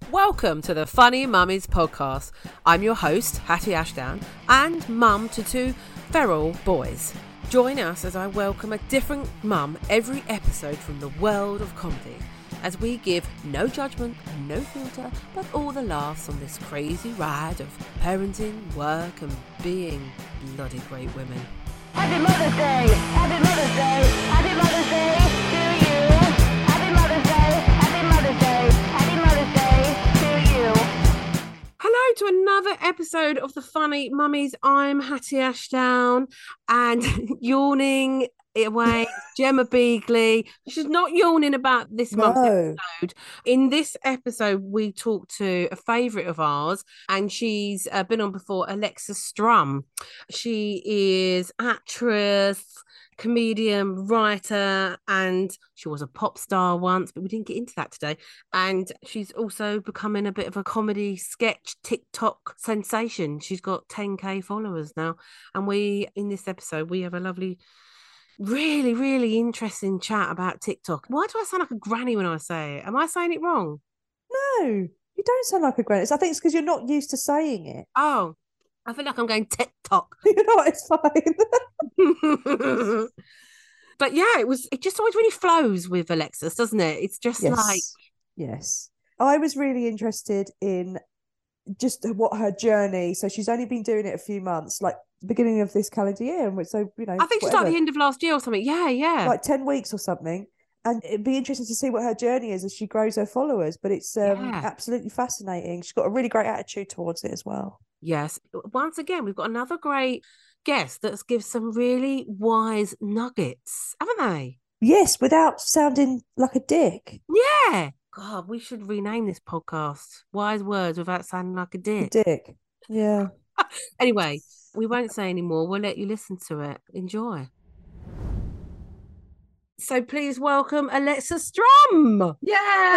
Welcome to the Funny Mummies podcast. I'm your host, Hattie Ashdown, and mum to two feral boys. Join us as I welcome a different mum every episode from the world of comedy, as we give no judgment, no filter, but all the laughs on this crazy ride of parenting, work, and being bloody great women. Happy Mother's Day! Happy Mother's Day! Happy Mother's Day to you! Happy Mother's Day! Happy Mother's Day! Happy Mother's Day to you! Hello to another episode of the Funny Mummies. I'm Hattie Ashdown, and yawning away, Gemma Beagley. She's not yawning about this month's episode. In this episode, we talked to a favourite of ours, and she's been on before, Alexa Strum. She is actress, comedian, writer, and she was a pop star once, but we didn't get into that today. And she's also becoming a bit of a comedy sketch TikTok sensation. She's got 10k followers now, and in this episode we have a lovely, really, really interesting chat about TikTok. Why do I sound like a granny when I say it? Am I saying it wrong? No, you don't sound like a granny. I think it's because you're not used to saying it. Oh, I feel like I'm going TikTok. You know what? It's fine. But yeah, it just always really flows with Alexis, doesn't it? It's just Yes. I was really interested in just what her journey. So she's only been doing it a few months, like the beginning of this calendar year. And so, I think she's like the end of last year or something. Yeah. Like 10 weeks or something. And it'd be interesting to see what her journey is as she grows her followers. But it's absolutely fascinating. She's got a really great attitude towards it as well. Yes. Once again, we've got another great guest that gives some really wise nuggets, haven't they? Yes, without sounding like a dick. Yeah. God, we should rename this podcast Wise Words Without Sounding Like a Dick. Dick. Yeah. Anyway, we won't say any more. We'll let you listen to it. Enjoy. So please welcome Alexa Strum. Yay!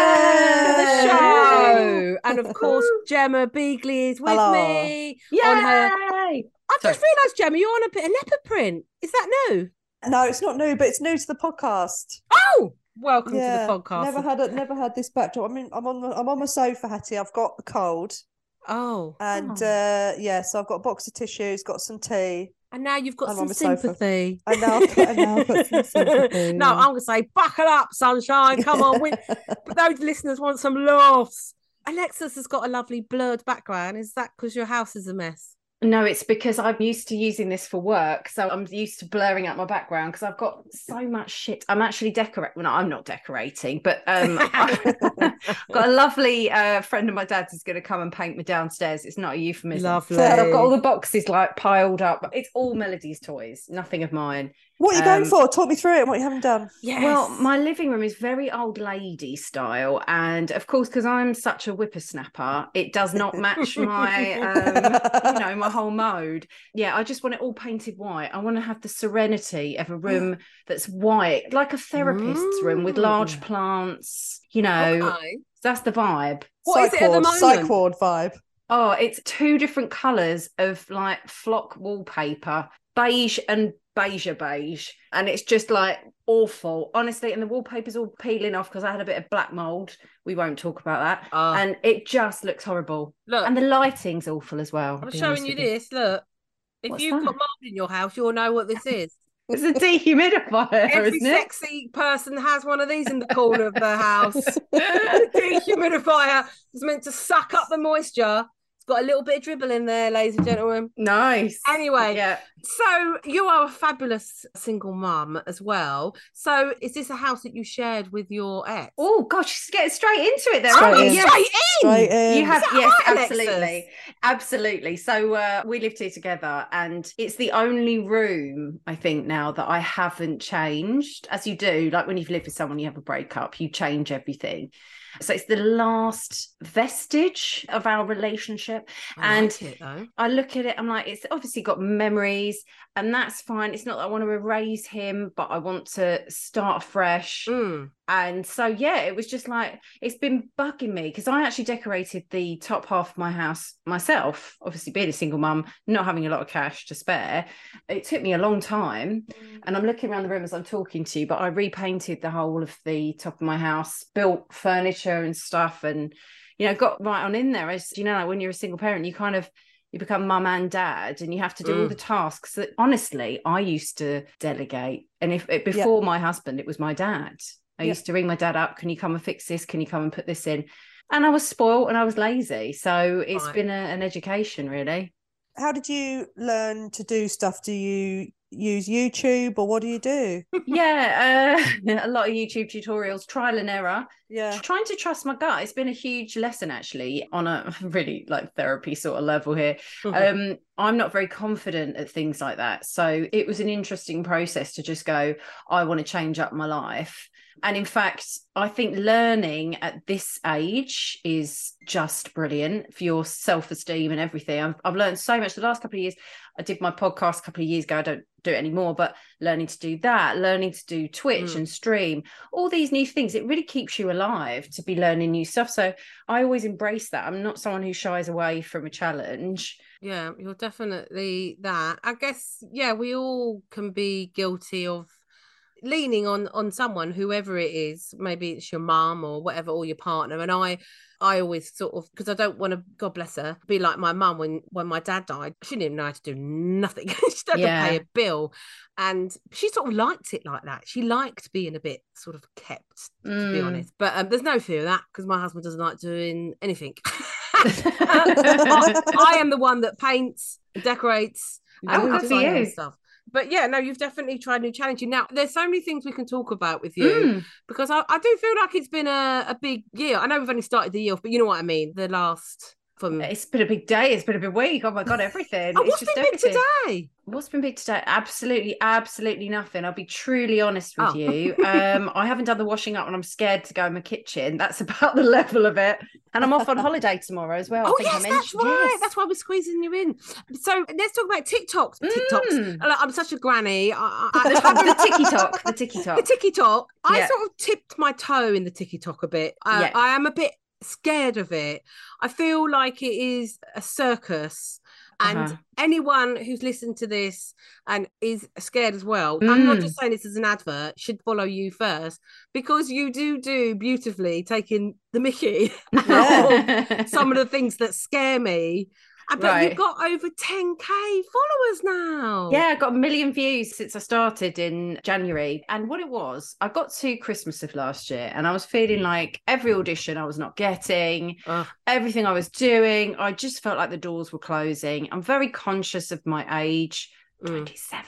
To the show. And of course, Gemma Beagley is with me. Yay! On her... I've just realised, Gemma, you're on a bit of leopard print. Is that new? No, it's not new, but it's new to the podcast. Oh, welcome to the podcast. Never had this backdrop. I mean, I'm on my sofa, Hattie. I've got the cold. Oh. And so I've got a box of tissues, got some tea. And now you've got some sympathy. And now I've got some sympathy. No, I'm going to say, buckle up, sunshine. Come on. But those listeners want some laughs. Alexis has got a lovely blurred background. Is that because your house is a mess? No, it's because I'm used to using this for work. So I'm used to blurring out my background because I've got so much shit. I'm actually decorating. Well, no, I'm not decorating, but I've got a lovely friend of my dad's who's going to come and paint me downstairs. It's not a euphemism. Lovely. So I've got all the boxes like piled up. It's all Melody's toys, nothing of mine. What are you going for? Talk me through it and what you haven't done. Yes. Well, my living room is very old lady style. And of course, because I'm such a whippersnapper, it does not match my, my whole mode. Yeah, I just want it all painted white. I want to have the serenity of a room that's white, like a therapist's room with large plants, Okay. That's the vibe. What is it at the moment? Psych ward vibe. Oh, it's two different colours of like flock wallpaper, beige and beige, and it's just like awful, honestly. And the wallpaper's all peeling off because I had a bit of black mold. We won't talk about that. And it just looks horrible. Look, and the lighting's awful as well. I'm showing you this. Look, if you've got mold in your house, you'll know what this is. It's a dehumidifier. Every isn't it? sexy person has one of these in the corner of their house. Dehumidifier is meant to suck up the moisture. It's got a little bit of dribble in there, ladies and gentlemen. Nice. Anyway, yeah. So you are a fabulous single mum as well. So is this a house that you shared with your ex? Oh gosh, she's getting straight into it there. Straight in. You have, yes, right, absolutely. Absolutely. So we lived here together, and it's the only room I think now that I haven't changed. As you do, like when you've lived with someone, you have a breakup, you change everything. So it's the last vestige of our relationship. I look at it, I'm like, it's obviously got memories, and that's fine. It's not that I want to erase him, but I want to start fresh. And so, yeah, it was just like, it's been bugging me because I actually decorated the top half of my house myself, obviously being a single mum, not having a lot of cash to spare. It took me a long time. And I'm looking around the room as I'm talking to you, but I repainted the whole of the top of my house, built furniture and stuff. And got right on in there. As like when you're a single parent, you become mum and dad, and you have to do all the tasks that honestly I used to delegate. And before my husband, it was my dad. I used to ring my dad up, can you come and fix this? Can you come and put this in? And I was spoiled and I was lazy. So it's been an education, really. How did you learn to do stuff? Do you use YouTube, or what do you do? A lot of YouTube tutorials, trial and error. Yeah. Trying to trust my gut. It's been a huge lesson, actually, on a really like therapy sort of level here. I'm not very confident at things like that. So it was an interesting process to just go, I want to change up my life. And in fact, I think learning at this age is just brilliant for your self-esteem and everything. I've learned so much the last couple of years. I did my podcast a couple of years ago. I don't do it anymore, but learning to do that, learning to do Twitch and stream, all these new things, it really keeps you alive to be learning new stuff. So I always embrace that. I'm not someone who shies away from a challenge. Yeah, you're definitely that. I guess, we all can be guilty of leaning on someone, whoever it is. Maybe it's your mum or whatever, or your partner. And I always sort of, because I don't want to, God bless her, be like my mum when my dad died. She didn't even know how to do nothing. She didn't have to pay a bill. And she sort of liked it like that. She liked being a bit sort of kept, to be honest. But there's no fear of that, because my husband doesn't like doing anything. I am the one that paints, decorates, and stuff. But you've definitely tried new challenging. Now, there's so many things we can talk about with you, because I do feel like it's been a big year. I know we've only started the year off, but you know what I mean? It's been a big day. It's been a big week. Oh my God, everything. What's been big today? What's been big today? Absolutely nothing. I'll be truly honest with you. I haven't done the washing up and I'm scared to go in my kitchen. That's about the level of it. And I'm off on holiday tomorrow as well. That's right. Yes. That's why we're squeezing you in. So let's talk about TikToks. I'm such a granny. The TikTok. The TikTok. I sort of tipped my toe in the TikTok a bit. I am a bit scared of it. I feel like it is a circus, and anyone who's listened to this and is scared as well, I'm not just saying this as an advert, should follow you first, because you do beautifully taking the mickey of some of the things that scare me. But you've got over 10k followers now. Yeah, I got 1 million views since I started in January. And what it was, I got to Christmas of last year and I was feeling like every audition I was not getting, everything I was doing, I just felt like the doors were closing. I'm very conscious of my age, 27.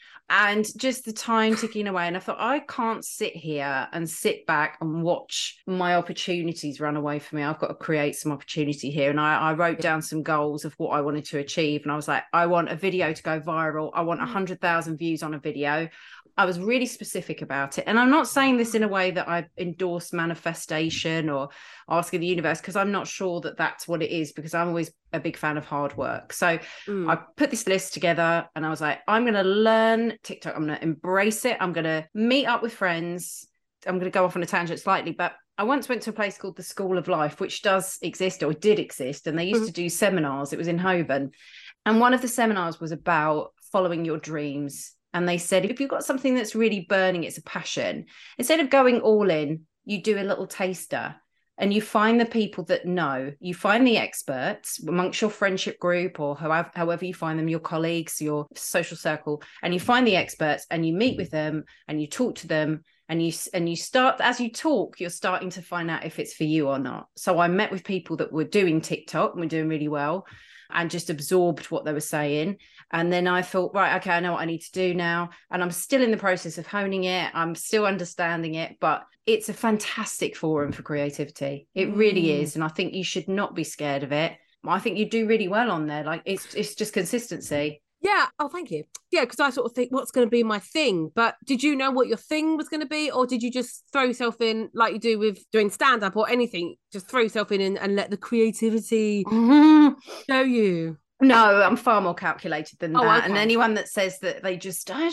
And just the time ticking away. And I thought, I can't sit here and sit back and watch my opportunities run away from me. I've got to create some opportunity here. And I wrote down some goals of what I wanted to achieve. And I was like, I want a video to go viral. I want 100,000 views on a video. I was really specific about it. And I'm not saying this in a way that I endorse manifestation or asking the universe, because I'm not sure that that's what it is, because I'm always a big fan of hard work. So I put this list together and I was like, I'm going to learn TikTok. I'm going to embrace it. I'm going to meet up with friends. I'm going to go off on a tangent slightly, but I once went to a place called the School of Life, which does exist, or did exist. And they used to do seminars. It was in Holborn. And one of the seminars was about following your dreams. And they said, if you've got something that's really burning, it's a passion, instead of going all in, you do a little taster and you find the people that know, you find the experts amongst your friendship group or however you find them, your colleagues, your social circle, and you find the experts and you meet with them and you talk to them and you start, as you talk, you're starting to find out if it's for you or not. So I met with people that were doing TikTok and were doing really well, and just absorbed what they were saying. And then I thought, right, okay, I know what I need to do now. And I'm still in the process of honing it. I'm still understanding it, but it's a fantastic forum for creativity. It really is. And I think you should not be scared of it. I think you do really well on there. Like it's just consistency. Yeah. Oh, thank you. Yeah, because I sort of think, what's going to be my thing? But did you know what your thing was going to be? Or did you just throw yourself in like you do with doing stand-up or anything? Just throw yourself in and let the creativity show you? No, I'm far more calculated than that. Okay. And anyone that says that I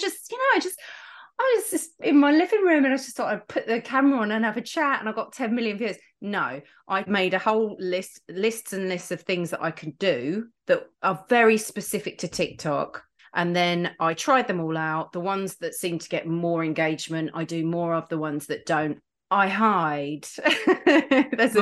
was just in my living room and I just thought I'd put the camera on and have a chat and I got 10 million views. No, I made a whole lists and lists of things that I could do that are very specific to TikTok. And then I tried them all out. The ones that seem to get more engagement, I do more of. The ones that don't, I hide.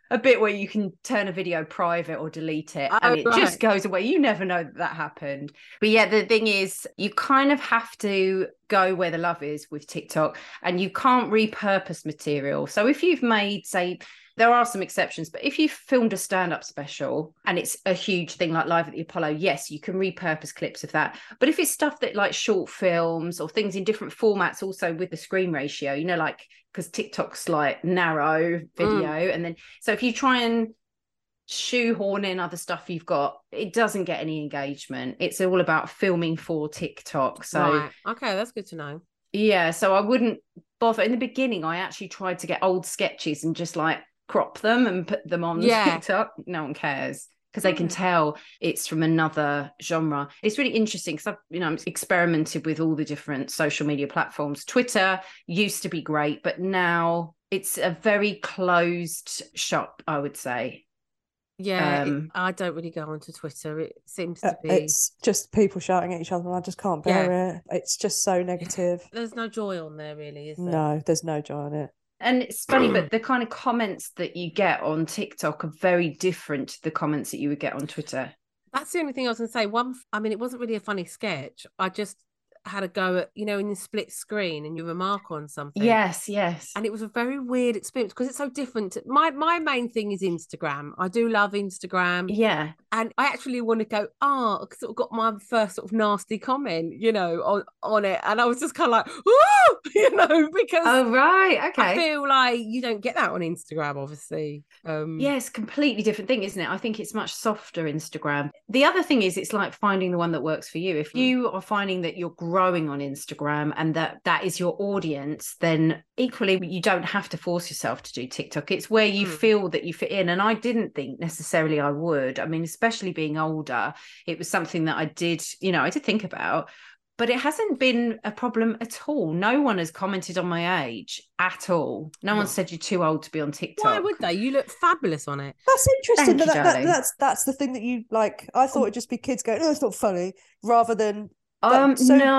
a bit where you can turn a video private or delete it, Oh, and it just right. goes away. You never know that happened. But yeah, the thing is, you kind of have to go where the love is with TikTok, and you can't repurpose material. So if you've made, say, there are some exceptions, but if you filmed a stand-up special and it's a huge thing like Live at the Apollo, yes, you can repurpose clips of that. But if it's stuff that like short films or things in different formats, also with the screen ratio, you know, like, because TikTok's like narrow video. And then, so if you try and shoehorn in other stuff you've got, it doesn't get any engagement. It's all about filming for TikTok. So Right. Okay, that's good to know. yeah, so I wouldn't bother. In the beginning, I actually tried to get old sketches and just like crop them and put them on TikTok. No one cares because they can tell it's from another genre. It's really interesting because I've experimented with all the different social media platforms. Twitter used to be great, but now it's a very closed shop, I would say. Yeah, I don't really go onto Twitter. It seems to be... It's just people shouting at each other and I just can't bear it. It's just so negative. There's no joy on there, really, is there? No, there's no joy in it. And it's funny, but the kind of comments that you get on TikTok are very different to the comments that you would get on Twitter. That's the only thing I was going to say. It wasn't really a funny sketch. I just had a go at, in the split screen and you remark on something. Yes. And it was a very weird experience because it's so different. My main thing is Instagram. I do love Instagram. Yeah. And I actually want to go, I sort of got my first sort of nasty comment, on it. And I was just kind of like, because oh, right. Okay. I feel like you don't get that on Instagram, obviously. Yeah, it's a completely different thing, isn't it? I think it's much softer Instagram. The other thing is it's like finding the one that works for you. If you are finding that you're growing on Instagram and that is your audience, then equally you don't have to force yourself to do TikTok. It's where you feel that you fit in. And I didn't think necessarily I would. I mean, especially being older, it was something that I did think about. But it hasn't been a problem at all. No one has commented on my age at all. No one said you're too old to be on TikTok. Why would they? You look fabulous on it. That's interesting. Thank you, darling. That's the thing that you like. I thought it'd just be kids going, "Oh, it's not funny," rather than. No,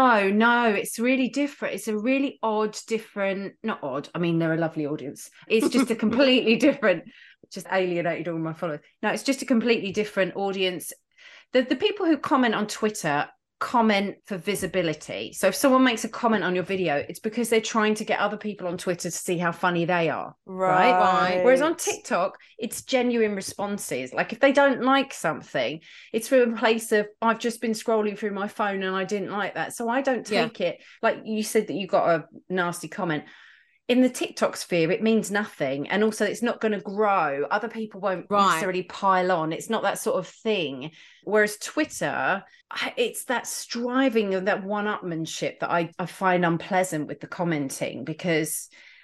it's really different. It's a really odd, different. Not odd. I mean, they're a lovely audience. It's just a completely different. Just alienated all my followers. No, it's just a completely different audience. The people who comment on Twitter comment for visibility. So if someone makes a comment on your video, it's because they're trying to get other people on Twitter to see how funny they are. Right. Whereas on TikTok, it's genuine responses. Like if they don't like something, it's from a place of, I've just been scrolling through my phone and I didn't like that. So I don't take it. Like you said that you got a nasty comment. In the TikTok sphere, it means nothing. And also it's not going to grow. Other people won't necessarily pile on. It's not that sort of thing. Whereas Twitter, it's that striving of that one-upmanship that I find unpleasant with the commenting because,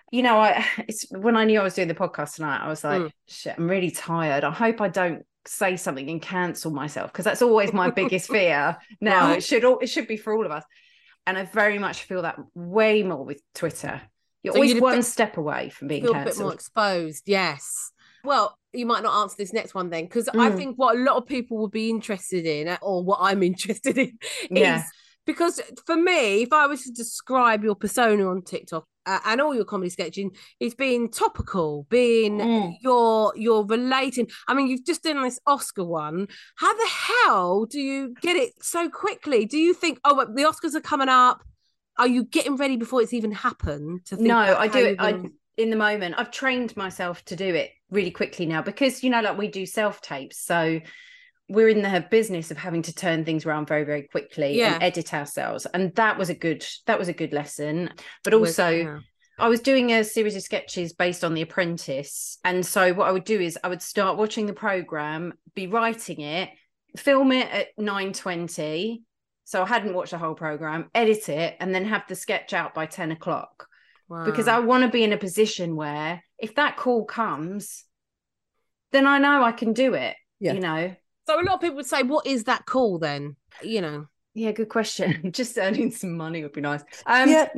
it's when I knew I was doing the podcast tonight, I was like, shit, I'm really tired. I hope I don't say something and cancel myself because that's always my biggest fear. Now it should be for all of us. And I very much feel that way more with Twitter. You're always one step away from being cancelled. A bit more exposed, yes. Well, you might not answer this next one then, because I think what a lot of people would be interested in, or what I'm interested in, is because for me, if I was to describe your persona on TikTok and all your comedy sketching, it's being topical, being you're relating. I mean, you've just done this Oscar one. How the hell do you get it so quickly? Do you think, the Oscars are coming up? Are you getting ready before it's even happened? No, I do it in the moment. I've trained myself to do it really quickly now because, like we do self-tapes. So we're in the business of having to turn things around very, very quickly and edit ourselves. And that was a good lesson. But also I was doing a series of sketches based on The Apprentice. And so what I would do is I would start watching the programme, be writing it, film it at 9:20. So I hadn't watched the whole programme, edit it, and then have the sketch out by 10 o'clock. Wow. Because I want to be in a position where if that call comes, then I know I can do it, So a lot of people would say, what is that call then? Yeah, good question. Just earning some money would be nice. There's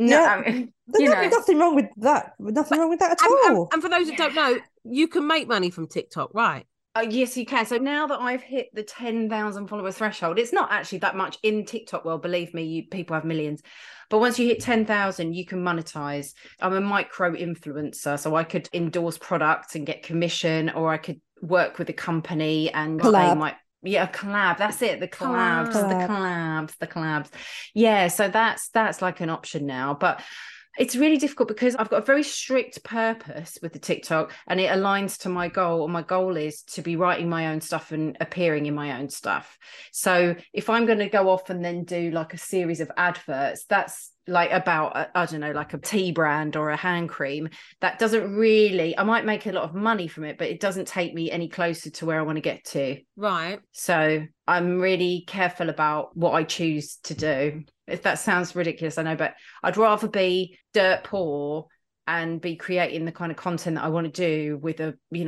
nothing wrong with that. Nothing wrong with that at all. And for those that don't know, you can make money from TikTok, right? Oh, yes, you can. So now that I've hit the 10,000 follower threshold, it's not actually that much in TikTok world. Believe me, people have millions. But once you hit 10,000, you can monetize. I'm a micro influencer, so I could endorse products and get commission, or I could work with a company and Collab. they might. Yeah, a collab. That's it. The collabs, Collab. the collabs. Yeah, so that's like an option now. But it's really difficult because I've got a very strict purpose with the TikTok, and it aligns to my goal. And my goal is to be writing my own stuff and appearing in my own stuff. So if I'm going to go off and then do like a series of adverts, that's like about, I don't know, like a tea brand or a hand cream, that doesn't really, I might make a lot of money from it, but it doesn't take me any closer to where I want to get to. Right. So I'm really careful about what I choose to do. If that sounds ridiculous, I know, but I'd rather be dirt poor and be creating the kind of content that I want to do with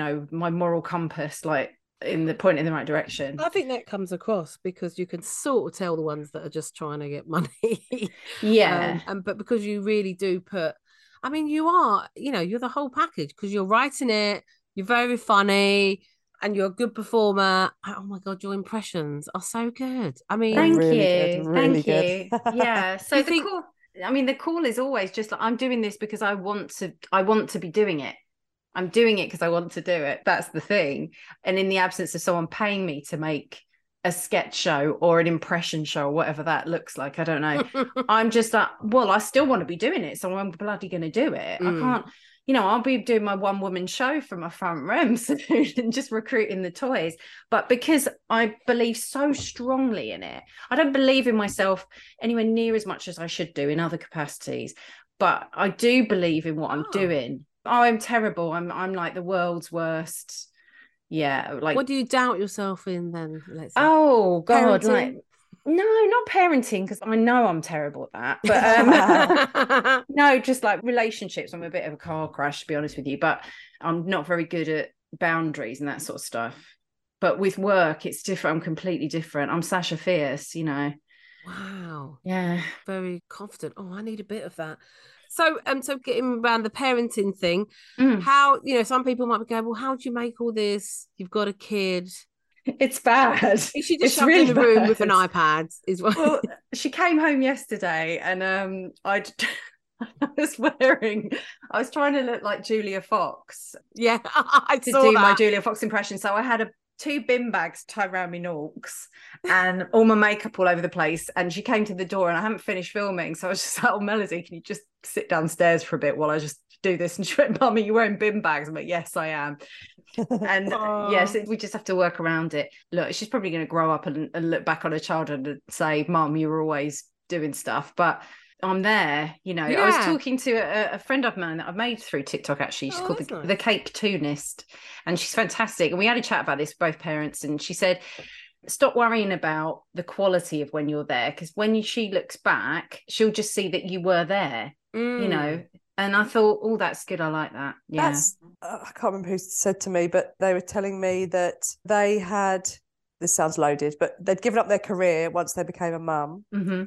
my moral compass, like in the point in the right direction. I think that comes across because you can sort of tell the ones that are just trying to get money. Yeah. But because you really do put, I mean, you are, you're the whole package because you're writing it, you're very funny, and you're a good performer. Oh my God, your impressions are so good. I mean, Thank really you. good, really Thank you. Yeah. So think- the call is always just like, I'm doing this because I want to be doing it. I'm doing it because I want to do it. That's the thing. And in the absence of someone paying me to make a sketch show or an impression show or whatever that looks like, I don't know. I'm just like, well, I still want to be doing it, so I'm bloody going to do it. I can't, I'll be doing my one woman show from my front room soon and just recruiting the toys. But because I believe so strongly in it, I don't believe in myself anywhere near as much as I should do in other capacities. But I do believe in what I'm doing. Oh, I'm terrible. I'm like the world's worst. Yeah. Like, what do you doubt yourself in then? Let's say? oh God, Parenting? like, no, not parenting, because I know I'm terrible at that. But no, just like relationships. I'm a bit of a car crash, to be honest with you. But I'm not very good at boundaries and that sort of stuff. But with work, it's different. I'm completely different. I'm Sasha Fierce, Wow. Yeah. Very confident. Oh, I need a bit of that. So getting around the parenting thing, how, some people might be going, well, how do you make all this? You've got a kid. It's bad. Is she just shoved in a room with an iPad? Well, she came home yesterday and I was trying to look like Julia Fox. Yeah, I to saw do that. my Julia Fox impression. So I had two bin bags tied around me norks and all my makeup all over the place. And she came to the door and I hadn't finished filming. So I was just like, oh, Melody, can you just sit downstairs for a bit while I just do this? And she went, Mummy, you're wearing bin bags. I'm like, yes, I am. And yes, we just have to work around it. Look, she's probably going to grow up and look back on her childhood and say, Mum, you were always doing stuff. But I'm there, Yeah. I was talking to a friend of mine that I've made through TikTok, actually. She's called the Cake Tunist, and she's fantastic. And we had a chat about this, both parents, and she said, stop worrying about the quality of when you're there, because when she looks back, she'll just see that you were there, And I thought, oh, that's good. I like that. Yeah. I can't remember who said to me, but they were telling me that they had, this sounds loaded, but they'd given up their career once they became a mum. Mm-hmm.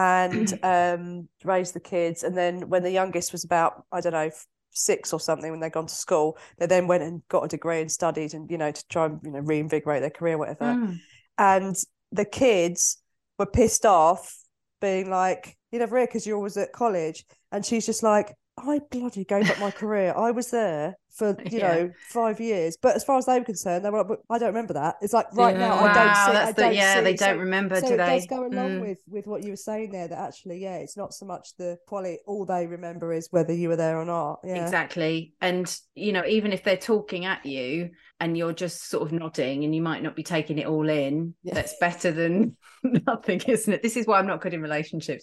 And raised the kids. And then when the youngest was about, I don't know, 6 or something, when they'd gone to school, they then went and got a degree and studied and, to try and, reinvigorate their career, whatever. And the kids were pissed off, being like, you're never here because you're always at college. And she's just like, I bloody gave up my career. I was there for, 5 years. But as far as they were concerned, they were like, but I don't remember that. It's like right now, I don't see. They don't remember, so do they? It does go along with what you were saying there, that actually, it's not so much the quality. All they remember is whether you were there or not. Yeah. Exactly. And, even if they're talking at you and you're just sort of nodding and you might not be taking it all in, that's better than nothing, isn't it? This is why I'm not good in relationships.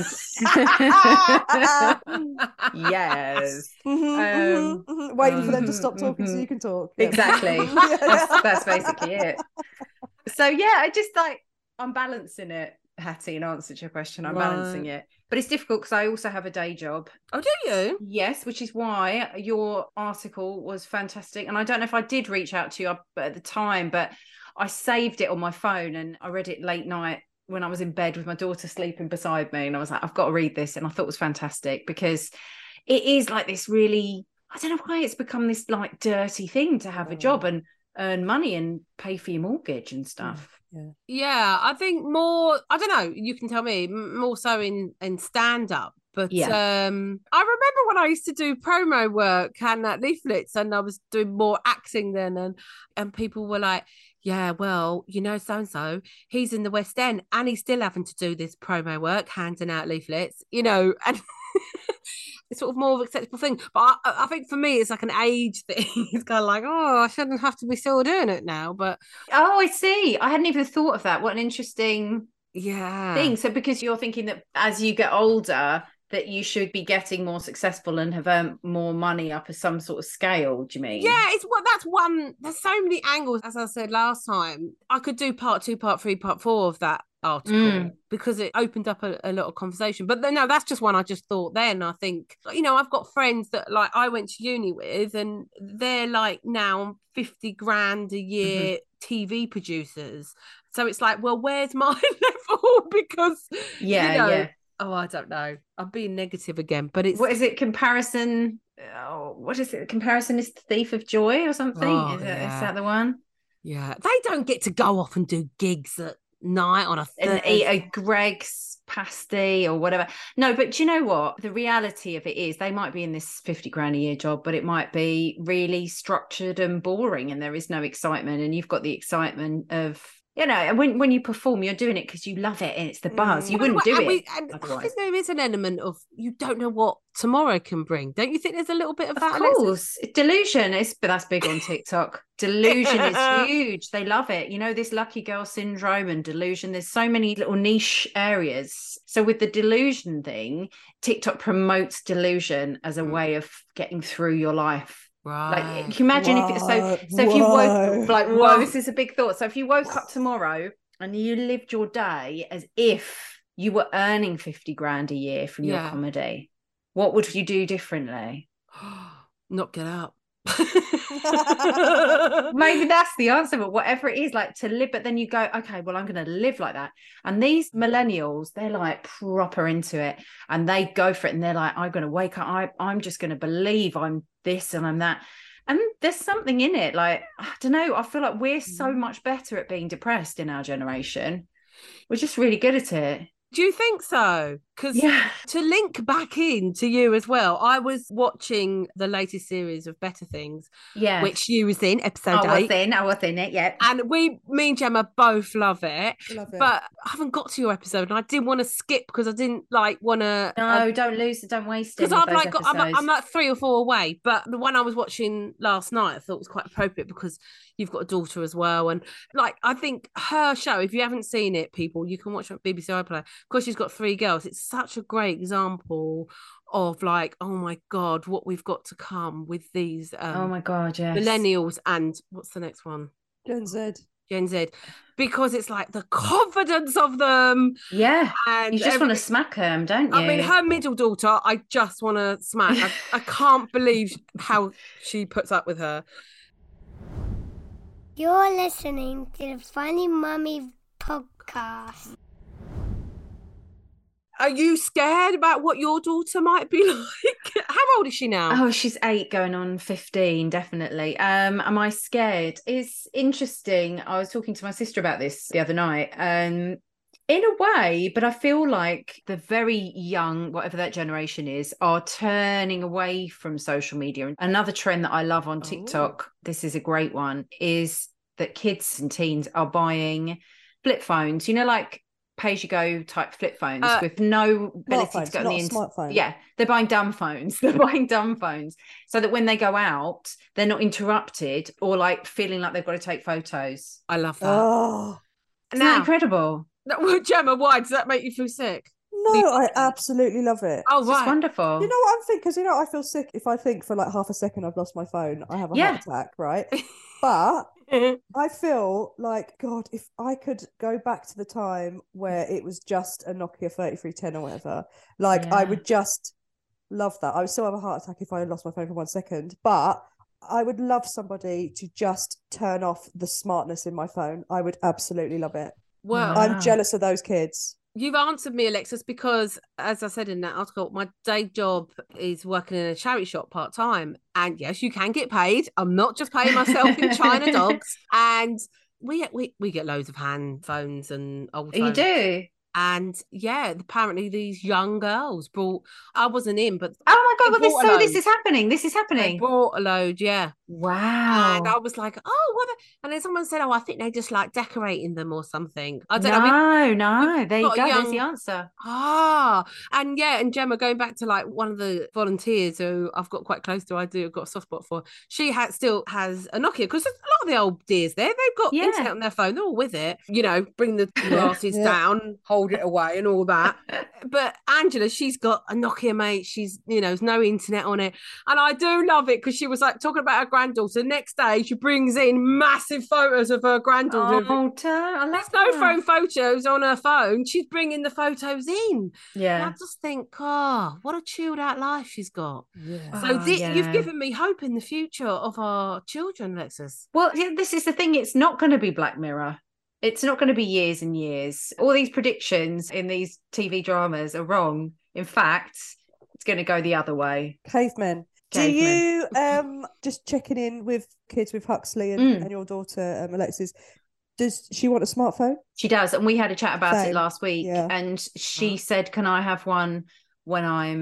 Yes. Waiting for them to stop talking so you can talk. Yeah. Exactly. That's basically it. So I just I'm balancing it, Hattie, in answer to your question. I'm balancing it. But it's difficult because I also have a day job. Oh, do you? Yes, which is why your article was fantastic. And I don't know if I did reach out to you at the time, but I saved it on my phone and I read it late night when I was in bed with my daughter sleeping beside me. And I was like, I've got to read this. And I thought it was fantastic because it is like this really, I don't know why it's become this like dirty thing to have a job. And earn money and pay for your mortgage and stuff. Yeah, I think more, I don't know, you can tell me, more so in stand-up. But Yeah. I remember when I used to do promo work and leaflets, and I was doing more acting then, and people were like, yeah, well, you know, so-and-so, he's in the West End and he's still having to do this promo work, handing out leaflets, you know, and it's sort of more of an acceptable thing. But I think for me, it's like an age thing. It's kind of like, oh, I shouldn't have to be still doing it now. But Oh, I see. I hadn't even thought of that. What an interesting yeah. thing. So because you're thinking that as you get older, that you should be getting more successful and have earned more money up as some sort of scale, do you mean? Yeah, it's what that's one. There's so many angles, as I said last time. I could do part 2, part 3, part 4 of that article because it opened up a lot of conversation. But no, that's just one I just thought then. I think, you know, I've got friends that like I went to uni with, and they're like now 50 grand a year TV producers. So it's like, well, where's my level? Because Yeah, you know, yeah. oh, I don't know. I'm being negative again, but it's What is it? Comparison. Oh, what is it? Comparison is the thief of joy or something? Oh, Is yeah. that the one? Yeah, they don't get to go off and do gigs at night on a And Thursday. eat a Greg's pasty or whatever. No, but do you know what? The reality of it is they might be in this 50 grand a year job, but it might be really structured and boring and there is no excitement. And you've got the excitement of, you know, and when you perform, you're doing it because you love it and it's the buzz. You wouldn't do it And I otherwise. think there is an element of you don't know what tomorrow can bring. Don't you think there's a little bit of Of that? course, delusion is, but that's big on TikTok. Delusion is huge. They love it. You know, this lucky girl syndrome and delusion. There's so many little niche areas. So with the delusion thing, TikTok promotes delusion as a way of getting through your life. Right. Like, can you imagine if if you woke like, whoa, this is a big thought. So if you woke up tomorrow and you lived your day as if you were earning 50 grand a year from your comedy, what would you do differently? Not get up. Maybe that's the answer, but whatever it is, like to live, but then you go, okay, well, I'm going to live like that. And these millennials, they're like proper into it and they go for it. And they're like, I'm going to wake up. I'm just going to believe I'm this and I'm that. And there's something in it. Like, I don't know. I feel like we're so much better at being depressed in our generation. We're just really good at it. Do you think so? Because to link back in to you as well, I was watching the latest series of Better Things, which you was in, episode 8. I was in it, yeah. And me and Gemma both love it. But I haven't got to your episode, and I didn't want to skip because I didn't want to. No, don't lose it, don't waste it. Because I'm like 3 or 4 away. But the one I was watching last night, I thought was quite appropriate because you've got a daughter as well, and like I think her show, if you haven't seen it, people, you can watch it on BBC iPlayer. Of course, she's got 3 girls. It's such a great example of like, oh my God, what we've got to come with these oh my God, yes, millennials and what's the next one? Gen Z. Because it's like the confidence of them. Yeah. And you just want to smack them, don't you? I mean, her middle daughter, I just want to smack. I can't believe how she puts up with her. You're listening to the Funny Mummy podcast. Are you scared about what your daughter might be like? How old is she now? Oh, she's 8 going on 15, definitely. Am I scared? It's interesting. I was talking to my sister about this the other night. In a way, but I feel like the very young, whatever that generation is, are turning away from social media. Another trend that I love on TikTok, this is a great one, is that kids and teens are buying flip phones, you know, like pay-as-you-go type flip phones with no ability to go on the internet. Yeah, they're buying dumb phones. They're buying dumb phones so that when they go out, they're not interrupted or like feeling like they've got to take photos. I love that. Oh, isn't that incredible? Gemma, why does that make you feel sick? No, I absolutely love it. Oh, right. It's wonderful. You know what I'm thinking? Because, you know, I feel sick if I think for like half a second I've lost my phone. I have a heart attack, right? But I feel like, God, if I could go back to the time where it was just a Nokia 3310 or whatever, like I would just love that. I would still have a heart attack if I lost my phone for 1 second, but I would love somebody to just turn off the smartness in my phone. I would absolutely love it. Well, I'm jealous of those kids. You've answered me, Alexis, because as I said in that article, my day job is working in a charity shop part-time. And yes, you can get paid. I'm not just paying myself in China dogs. And we get loads of hand phones and old You phones. do? And yeah, apparently these young girls brought, I wasn't in, but Oh my God, they well, brought a this load. is happening. This is They happening. brought a load, yeah. Wow. And I was like, oh, what? And then someone said, oh, I think they just like decorating them or something. I don't know. No. we've There you got go. a There's the young- answer. And yeah, and Gemma, going back to like one of the volunteers who I've got quite close to, I've got a soft spot for. She still has a Nokia because a lot of the old dears there, they've got Yeah. internet on their phone. They're all with it, bring the glasses Yeah. down, hold it away, and all that. But Angela, she's got a Nokia, mate. She's there's no internet on it, and I do love it because she was like talking about her granddaughter. Next day, she brings in massive photos of her granddaughter. Oh, I love There's no that. phone photos on her phone. She's bringing the photos in. And I Yeah. just think, oh, what a chilled out life she's got. Yeah. So Oh, you've yeah. given me hope in the future of our children, Alexis. Well, yeah, this is the thing. It's not going to be Black Mirror. It's not going to be years and years. All these predictions in these TV dramas are wrong. In fact, it's going to go the other way. Cavemen. Do you just checking in with kids with Huxley and your daughter Alexis? Does she want a smartphone? She does. And we had a chat about it Same. last week. Yeah. And she said, can I have one when I'm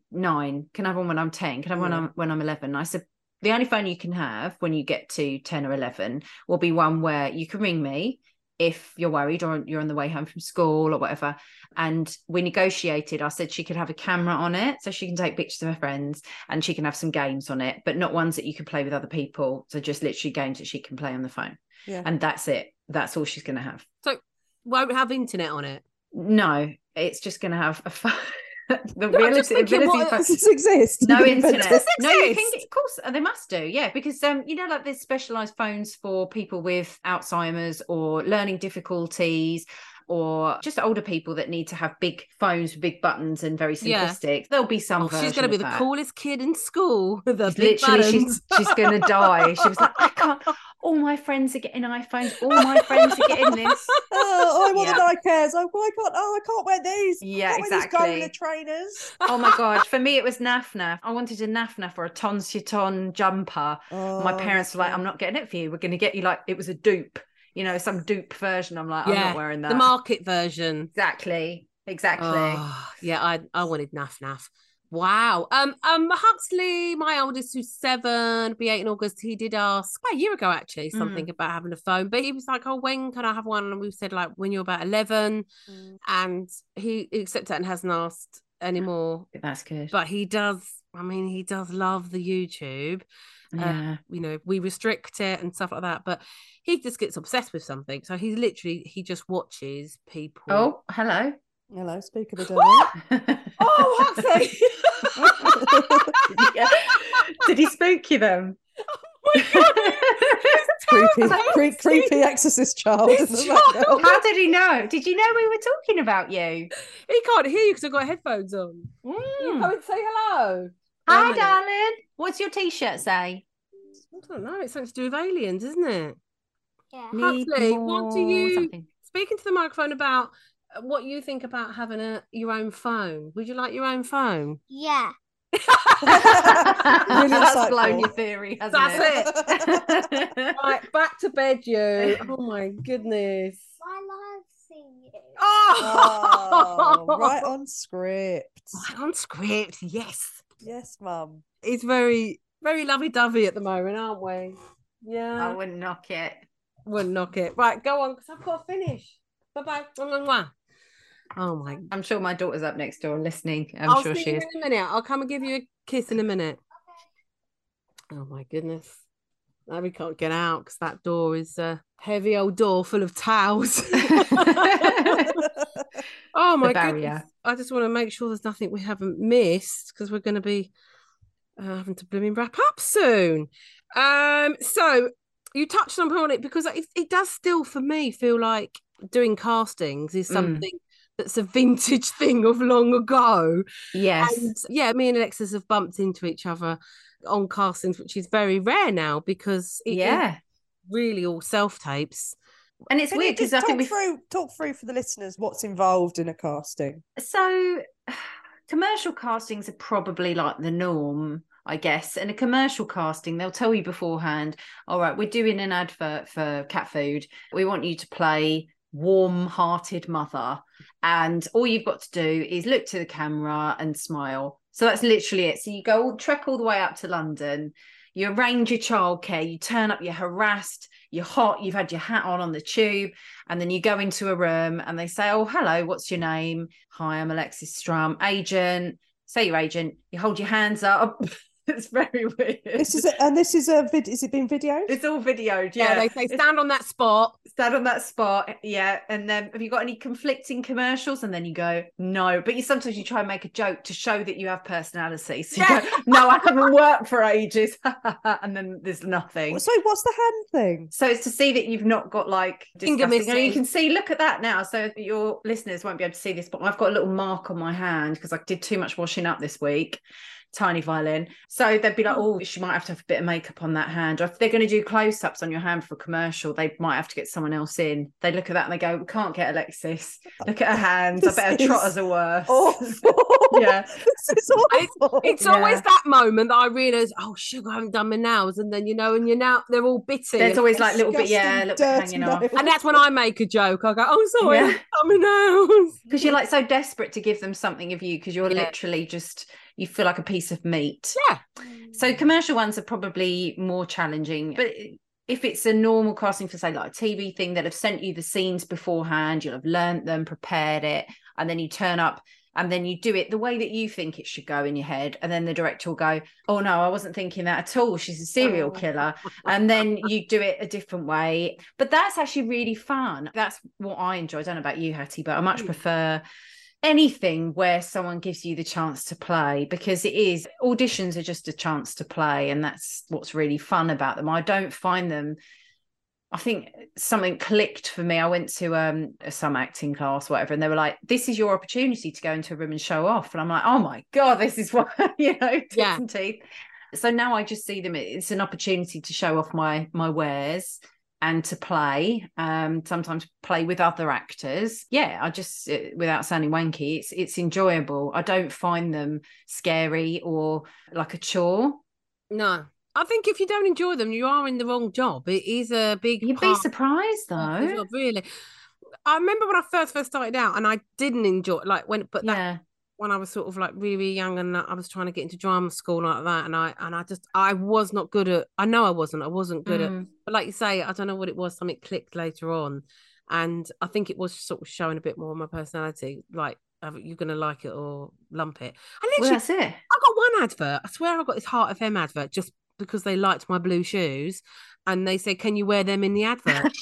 9? Can I have one when I'm 10? Can I have one when I'm 11? And I said, the only phone you can have when you get to 10 or 11 will be one where you can ring me if you're worried or you're on the way home from school or whatever. And we negotiated. I said she could have a camera on it so she can take pictures of her friends, and she can have some games on it, but not ones that you can play with other people. So just literally games that she can play on the phone. Yeah. And that's it. That's all she's going to have. So won't have internet on it. No, it's just going to have a phone. The I'm just thinking, what- Does this exist? no You invented internet. it. No, you can exist? get, of course they must do, yeah, because like there's specialized phones for people with Alzheimer's or learning difficulties, or just older people that need to have big phones with big buttons and very Yeah. simplistic. There'll be some. She's going to be the coolest kid in school. With the She's big literally, buttons. she's going to die. She was like, I can't. All my friends are getting iPhones. All my friends are getting this. Oh, I want Yeah. the Nikes. I can't wear these. Yeah, I can't wear these exactly. Gola trainers. Oh my god! For me, it was Naf Naf. I wanted a Naf Naf or a Ton Chiton jumper. Oh, My parents were like, "I'm not getting it for you. We're going to get you like it was a dupe, some dupe version." I'm like, "I'm not wearing that." The market version. Exactly. Oh, yeah, I wanted Naf Naf. Wow. Huxley, my oldest, who's 7, be 8 in August, he did ask about a year ago actually something about having a phone, but he was like, oh, when can I have one? And we said like when you're about 11, and he accepted that and hasn't asked anymore. That's good. But he does love the YouTube. Yeah. We restrict it and stuff like that, but he just gets obsessed with something. So he just watches people. Oh, hello. Hello, speak of the devil. Oh, Huxley. Yeah. Did he spook you then? creepy exorcist child. Isn't that girl? How did he know? Did you know we were talking about you? He can't hear you because I've got headphones on. You come and say hello. Hi, Emily. darling. What's your t-shirt say? I don't know. It's something to do with aliens, isn't it? Yeah. Huxley, what do you- something. Speaking to the microphone about what you think about having your own phone. Would you like your own phone? Yeah. Really That's insightful. blown your theory, hasn't That's it? Right, back to bed, you. Oh my goodness. I love seeing you. Oh, Oh, right on script. Right on script. Yes. Yes, mum. It's very, very lovey-dovey at the moment, aren't we? Yeah. I wouldn't knock it. Wouldn't knock it. Right, go on, because I've got to finish. Bye-bye. Mwah, mwah. Oh my. I'm sure my daughter's up next door listening. I'll sure see she you is. in a minute. I'll come and give you a kiss in a minute. Oh my goodness. Now we can't get out because that door is a heavy old door full of towels. Oh my barrier. goodness. I just want to make sure there's nothing we haven't missed because we're going to be having to blooming wrap up soon. So you touched on it because it does still for me feel like doing castings is something that's a vintage thing of long ago. Yes. And yeah, me and Alexis have bumped into each other on castings, which is very rare now because it is really all self-tapes. And it's Can you weird because just I think we've talk through for the listeners what's involved in a casting? so commercial castings are probably like the norm, I guess. And a commercial casting, they'll tell you beforehand, all right, we're doing an advert for cat food. We want you to play warm-hearted mother. And all you've got to do is look to the camera and smile. So that's literally it. So you trek all the way up to London, you arrange your childcare, you turn up, you're harassed, you're hot, you've had your hat on the tube, and then you go into a room and they say, oh, hello, what's your name? Hi, I'm Alexis Strum, agent. Say your agent, you hold your hands up. It's very weird. This is a vid. Is it being videoed? It's all videoed, Yeah, they say stand on that spot. Stand on that spot, yeah. And then have you got any conflicting commercials? And then you go, no. But sometimes you try and make a joke to show that you have personality. So you go, no, I haven't worked for ages. And then there's nothing. So what's the hand thing? So it's to see that you've not got like Finger disgusting. missing. You can see, look at that now. So your listeners won't be able to see this, but I've got a little mark on my hand because I did too much washing up this week. Tiny violin. So they'd be like, oh, she might have to have a bit of makeup on that hand. Or if they're going to do close-ups on your hand for a commercial, they might have to get someone else in. They look at that and they go, we can't get Alexis. Look at her hands. I bet her trotters are worse. Awful. Yeah. This is awful. It's always that moment that I realise, oh, sugar, I haven't done my nails. And then, and you're now, they're all bitty. There's always like little bit, Disgusting, a little bit dirty hanging off. nails. And that's when I make a joke. I go, oh, sorry, Yeah. I've done my nails. Because you're like so desperate to give them something of you because you're Yeah. literally just, you feel like a piece of meat. Yeah. So commercial ones are probably more challenging. But if it's a normal casting for, say, like a TV thing that have sent you the scenes beforehand, you'll have learnt them, prepared it, and then you turn up and then you do it the way that you think it should go in your head. And then the director will go, oh, no, I wasn't thinking that at all. She's a serial killer. And then you do it a different way. But that's actually really fun. That's what I enjoy. I don't know about you, Hattie, but I much prefer anything where someone gives you the chance to play, because auditions are just a chance to play, and that's what's really fun about them. I don't find them, I think something clicked for me. I went to some acting class, whatever, and they were like, this is your opportunity to go into a room and show off. And I'm like, oh my God, this is what, tits and teeth. So now I just see them, it's an opportunity to show off my wares and to play, sometimes play with other actors. Yeah, I just, without sounding wanky, it's enjoyable. I don't find them scary or like a chore. No. I think if you don't enjoy them, you are in the wrong job. It is a big You'd be surprised though. job, really. I remember when I first started out and I didn't enjoy when I was sort of like really young and I was trying to get into drama school like that, and I was not good at, I know I wasn't good at, but like you say, I don't know what it was, something clicked later on, and I think it was sort of showing a bit more of my personality, like you're gonna like it or lump it. And literally, that's it. I got one advert, I swear I got this Heart FM advert just because they liked my blue shoes and they said, can you wear them in the advert?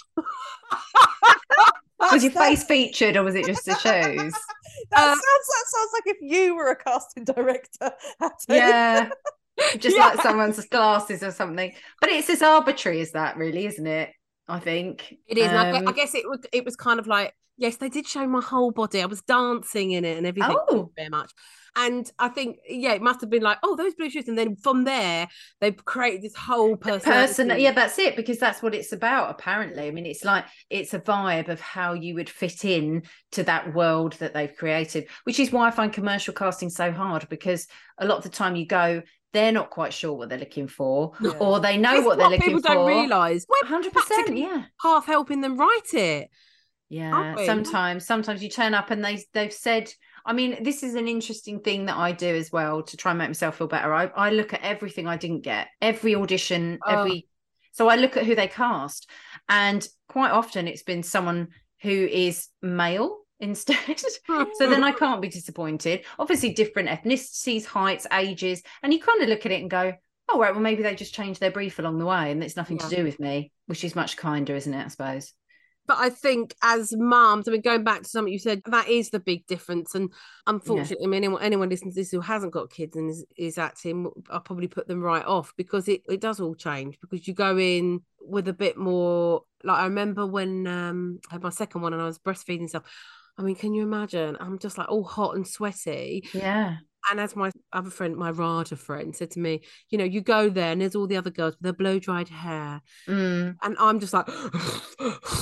Was your face featured or was it just the shoes? That sounds like if you were a casting director. Yeah. Just like someone's glasses or something. But it's as arbitrary as that, really, isn't it? I think. It is. And I guess it was kind of like, yes, they did show my whole body. I was dancing in it and everything. Oh. Very much. And I think, it must have been like, oh, those blue shoes. And then from there, they've created this whole person. Yeah, that's it, because that's what it's about, apparently. I mean, it's like, it's a vibe of how you would fit in to that world that they've created, which is why I find commercial casting so hard, because a lot of the time you go, they're not quite sure what they're looking for, or they know what they're looking for. People don't realise. 100%, yeah. Half helping them write it. Yeah, sometimes you turn up and they've said, I mean, this is an interesting thing that I do as well to try and make myself feel better. I look at everything I didn't get, every audition, so I look at who they cast, and quite often it's been someone who is male instead. So then I can't be disappointed. Obviously different ethnicities, heights, ages, and you kind of look at it and go, oh right, well maybe they just changed their brief along the way and it's nothing to do with me, which is much kinder, isn't it, I suppose. But I think as mums, I mean, going back to something you said, that is the big difference. And unfortunately, I mean, anyone listening to this who hasn't got kids and is acting, I'll probably put them right off, because it does all change, because you go in with a bit more, like I remember when I had my second one and I was breastfeeding stuff. I mean, can you imagine? I'm just like all hot and sweaty. Yeah. And as my other friend, my RADA friend, said to me, you go there and there's all the other girls with their blow-dried hair. And I'm just like,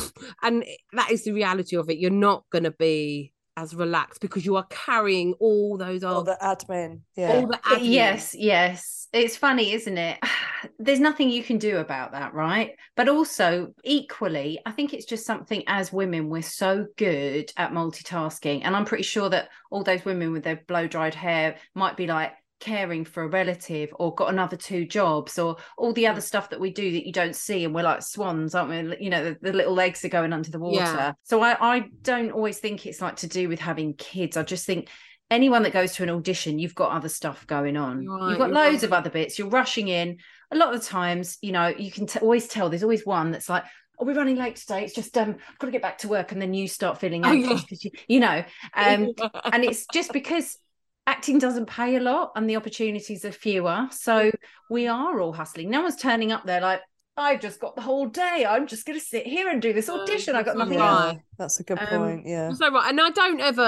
and that is the reality of it. You're not going to be as relaxed because you are carrying all those All the admin. Yeah. all the admin. Yes. It's funny, isn't it? There's nothing you can do about that, right? But also, equally, I think it's just something as women, we're so good at multitasking. And I'm pretty sure that all those women with their blow-dried hair might be like caring for a relative or got another 2 jobs or all the other stuff that we do that you don't see, and we're like swans, aren't we? You know, the little legs are going under the water. Yeah. So I don't always think it's like to do with having kids. I just think anyone that goes to an audition, you've got other stuff going on. You've got loads of other bits. You're rushing in. A lot of the times, you know, you can always tell there's always one that's like, oh, we're running late today. It's just I've got to get back to work, and then you start feeling anxious because you know, and it's just because acting doesn't pay a lot and the opportunities are fewer. So we are all hustling. No one's turning up there like, I've just got the whole day. I'm just going to sit here and do this audition. I got nothing else. That's a good point. Yeah. So right, and I don't ever,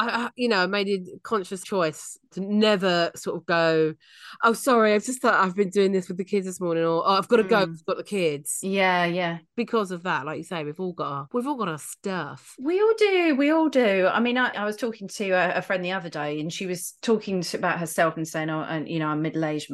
I made a conscious choice to never sort of go, oh, sorry, I've been doing this with the kids this morning, or oh, I've got to go, I've got the kids. Yeah. Because of that, like you say, we've all got our stuff. We all do. I mean, I was talking to a friend the other day, and she was talking about herself and saying, oh, and you know, I'm middle-aged,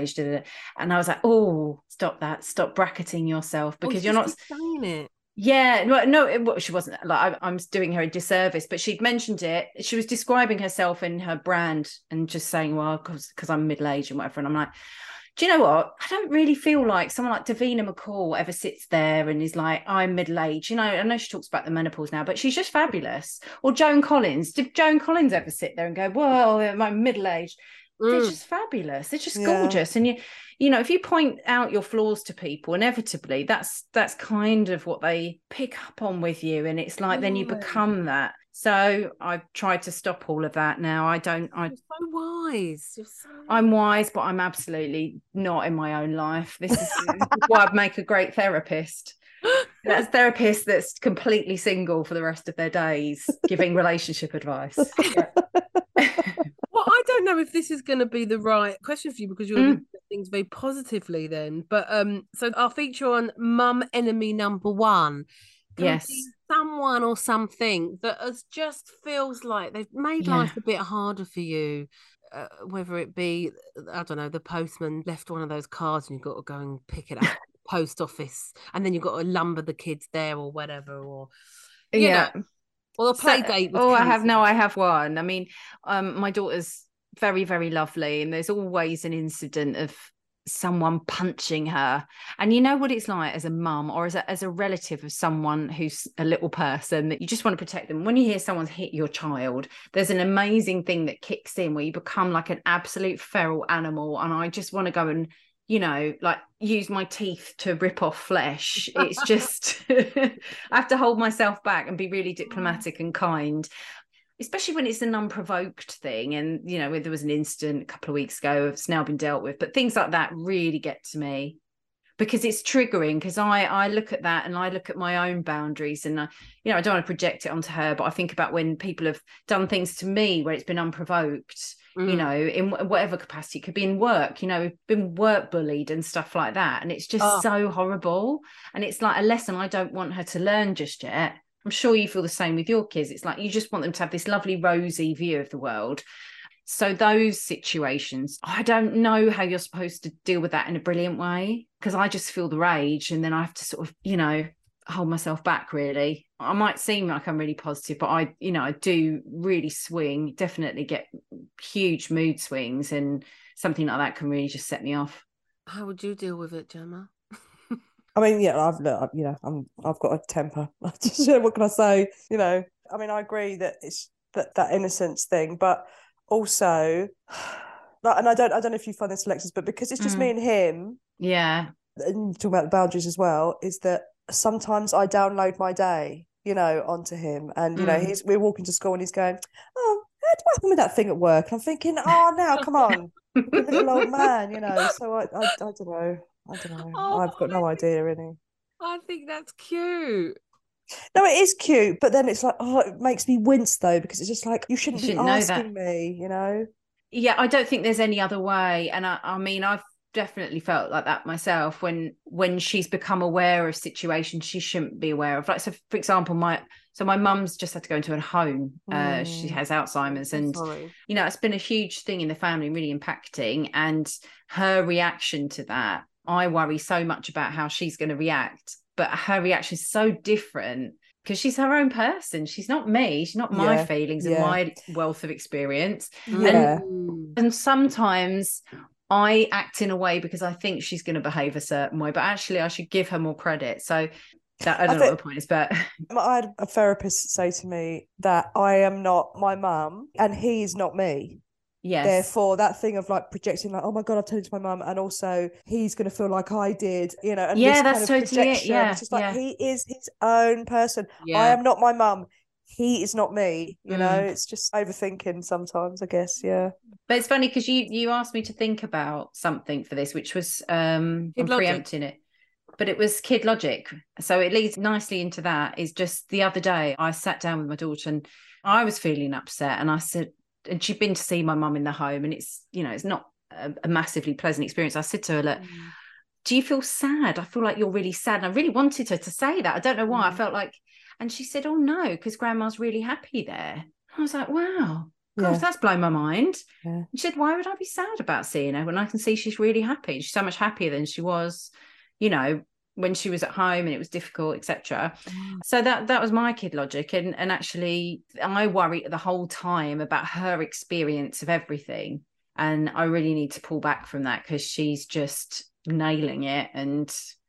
and I was like, oh, stop bracketing yourself, because you're not saying it. Yeah, no, she wasn't. Like, I'm doing her a disservice, but she'd mentioned it. She was describing herself and her brand and just saying, well, because I'm middle-aged and whatever. And I'm like, do you know what? I don't really feel like someone like Davina McCall ever sits there and is like, I'm middle-aged. You know, I know she talks about the menopause now, but she's just fabulous. Or Joan Collins. Did Joan Collins ever sit there and go, well, I'm middle-aged? They're just fabulous. They're just gorgeous. And you know, if you point out your flaws to people, inevitably that's kind of what they pick up on with you. And it's like, then you become that. So I've tried to stop all of that now. You're so wise. I'm wise, but I'm absolutely not in my own life. This is why I'd make a great therapist. That's a therapist that's completely single for the rest of their days, giving relationship advice. Yeah. Well, I don't know if this is going to be the right question for you, because you're looking at things very positively then. But so our feature on mum enemy number 1. Yes. Someone or something that just feels like they've made life a bit harder for you. Whether it be, I don't know, the postman left one of those cards and you've got to go and pick it up at the post office, and then you've got to lumber the kids there or whatever, or you know. Well, a play date. I have one. I mean, my daughter's very, very lovely, and there's always an incident of someone punching her. And you know what it's like as a mum or as a relative of someone who's a little person, that you just want to protect them. When you hear someone's hit your child, there's an amazing thing that kicks in where you become like an absolute feral animal. And I just want to go and, you know, like use my teeth to rip off flesh. It's just I have to hold myself back and be really diplomatic and kind, especially when it's an unprovoked thing. And, you know, there was an incident a couple of weeks ago, it's now been dealt with, but things like that really get to me because it's triggering, because I look at that and I look at my own boundaries, and I don't want to project it onto her, but I think about when people have done things to me where it's been unprovoked, you know, in whatever capacity. It could be in work, you know, been work bullied and stuff like that. And it's just so horrible. And it's like a lesson I don't want her to learn just yet. I'm sure you feel the same with your kids. It's like you just want them to have this lovely rosy view of the world. So those situations, I don't know how you're supposed to deal with that in a brilliant way, because I just feel the rage, and then I have to sort of, you know, hold myself back, really. I might seem like I'm really positive, but I do really swing, definitely get huge mood swings, and something like that can really just set me off. How would you deal with it, Gemma? I mean, yeah, I've got a temper. What can I say? You know, I mean, I agree that it's that innocence thing, but also, and I don't know if you find this, Alexis, but because it's just me and him, yeah, and talking about the boundaries as well, is that sometimes I download my day, you know, onto him, and you know, we're walking to school and he's going, oh, what happened with that thing at work? And I'm thinking, oh, now come on, you're a little old man, you know. So I don't know. Oh, I've got no idea, really. I think that's cute. No, it is cute, but then it's like, oh, it makes me wince though, because it's just like, you shouldn't be asking me, you know. Yeah, I don't think there's any other way. And I mean, I've definitely felt like that myself when she's become aware of situations she shouldn't be aware of. Like, so for example, my mum's just had to go into a home. She has Alzheimer's, and you know, it's been a huge thing in the family, really impacting. And her reaction to that, I worry so much about how she's going to react. But her reaction is so different because she's her own person. She's not me. She's not my feelings and my wealth of experience. Yeah. And sometimes I act in a way because I think she's going to behave a certain way, but actually I should give her more credit. So that, I don't know what the point is, but I had a therapist say to me that I am not my mum and he's not me. yes. Therefore, that thing of like projecting, like, oh my God, I'll tell it to my mum, and also he's going to feel like I did, you know, and Yeah, this that's kind of totally it. projection. Yeah, It's just like, yeah. he is his own person. I Yeah. am not my mum. He is not me. You know, it's just overthinking sometimes, I guess. Yeah. But it's funny because you asked me to think about something for this, which was I'm Kid Logic. preempting it, but it was Kid Logic. So it leads nicely into that. Is just the other day I sat down with my daughter and I was feeling upset, and I said, and she'd been to see my mum in the home, and it's, you know, it's not a massively pleasant experience. I said to her, look, do you feel sad? I feel like you're really sad. And I really wanted her to say that. I don't know why. I felt like, and she said, oh no, because grandma's really happy there. I was like, wow, gosh, that's blown my mind. Yeah. And she said, why would I be sad about seeing her when I can see she's really happy? She's so much happier than she was, you know, when she was at home and it was difficult, etc. So that was my Kid Logic. And actually I worry the whole time about her experience of everything. And I really need to pull back from that because she's just nailing it and,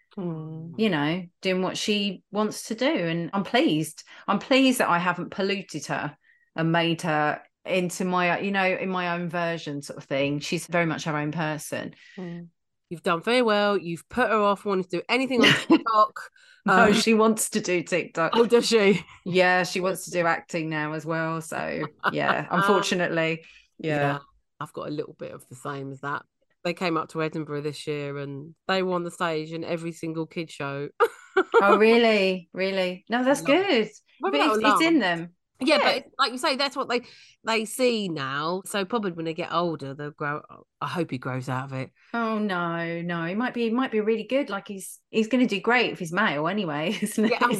you know, doing what she wants to do. And I'm pleased that I haven't polluted her and made her into my, you know, in my own version sort of thing. She's very much her own person. You've done very well. You've put her off wanting to do anything on TikTok. No, she wants to do TikTok. Oh, does she? Yeah, she wants to do acting now as well. So yeah, unfortunately, yeah. I've got a little bit of the same as that. They came up to Edinburgh this year and they were on the stage in every single kid show. Oh, really? Really? No, that's good. But it's in them. Yeah, but like you say, that's what they see now. So probably when they get older, they'll grow. I hope he grows out of it. Oh no, he might be really good. Like he's going to do great if he's male anyway. Isn't it?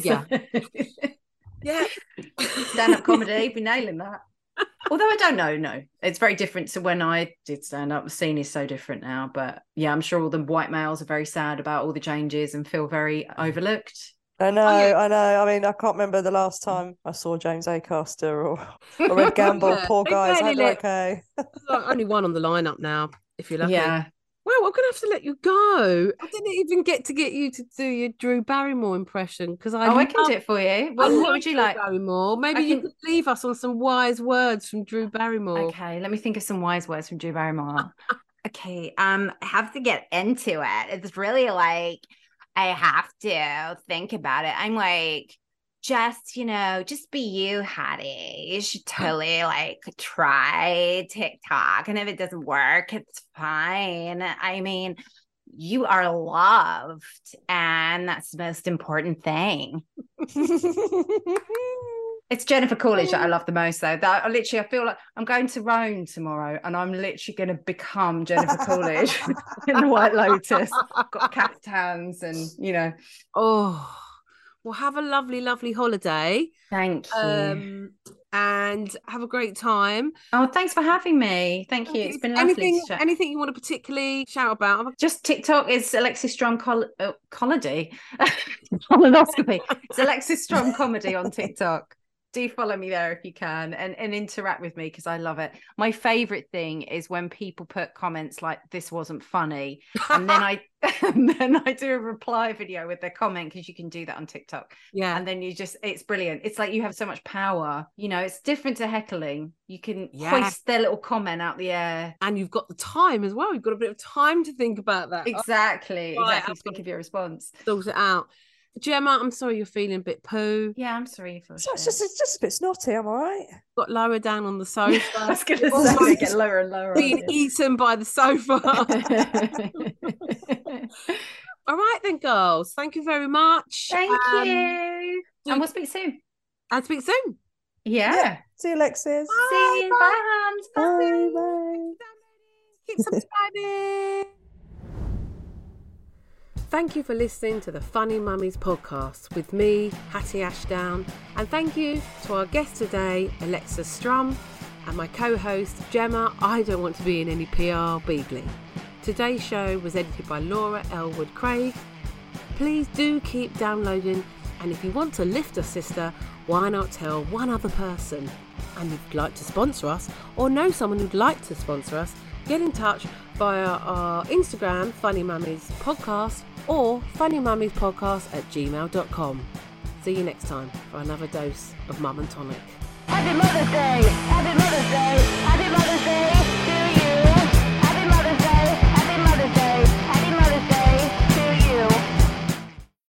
Yeah. Stand-up comedy, be nailing that. Although I don't know, no, it's very different to when I did stand up. The scene is so different now, but yeah, I'm sure all the white males are very sad about all the changes and feel very overlooked. I know. I mean, I can't remember the last time I saw James Acaster or Ed Gamble. Poor guys, I hope they're okay. Only one on the lineup now, if you're lucky. Yeah. Well, I'm gonna have to let you go. I didn't even get you to do your Drew Barrymore impression because I can do it for you. Well, what would you like? Barrymore. Maybe you could leave us on some wise words from Drew Barrymore. Okay, let me think of some wise words from Drew Barrymore. Okay, I have to get into it. It's really like I have to think about it. I'm like, just be you, Hattie. You should totally like try TikTok. And if it doesn't work, it's fine. I mean, you are loved. And that's the most important thing. It's Jennifer Coolidge that I love the most, though. That I feel like I'm going to Rome tomorrow and I'm literally going to become Jennifer Coolidge in the White Lotus. I've got caftans and, you know. Oh, well, have a lovely, lovely holiday. Thank you. And have a great time. Oh, thanks for having me. Thank you. It's been lovely. Anything you want to particularly shout about? Just TikTok is Alexis Strum Colonoscopy. It's Alexis Strum Comedy on TikTok. Do follow me there if you can and interact with me because I love it. My favorite thing is when people put comments like this wasn't funny and then I do a reply video with their comment because you can do that on TikTok. Yeah. And then it's brilliant. It's like you have so much power. You know, it's different to heckling. You can hoist their little comment out the air. And you've got the time as well. You've got a bit of time to think about that. Exactly. To think of your response. Sort it out. Gemma, I'm sorry you're feeling a bit poo. Yeah, I'm sorry for it's just a bit snotty. I'm all right. Got lower down on the sofa. I was going to say get lower and lower. Being eaten by the sofa. All right then, girls. Thank you very much. Thank you. And we'll speak soon. I'll speak soon. Yeah. See you, Alexis. See you. Bye, Hans. Bye. Keep subscribing. Thank you for listening to the Funny Mummies podcast with me, Hattie Ashdown, and thank you to our guest today, Alexa Strum, and my co-host, Gemma, I don't want to be in any PR Beagley. Today's show was edited by Laura Elwood Craig. Please do keep downloading, and if you want to lift a sister, why not tell one other person? And if you'd like to sponsor us, or know someone who'd like to sponsor us, get in touch via our Instagram, Funny Mummies Podcast, or funnymummies@gmail.com. See you next time for another dose of Mum and Tonic. Happy Mother's Day! Happy Mother's Day! Happy Mother's Day!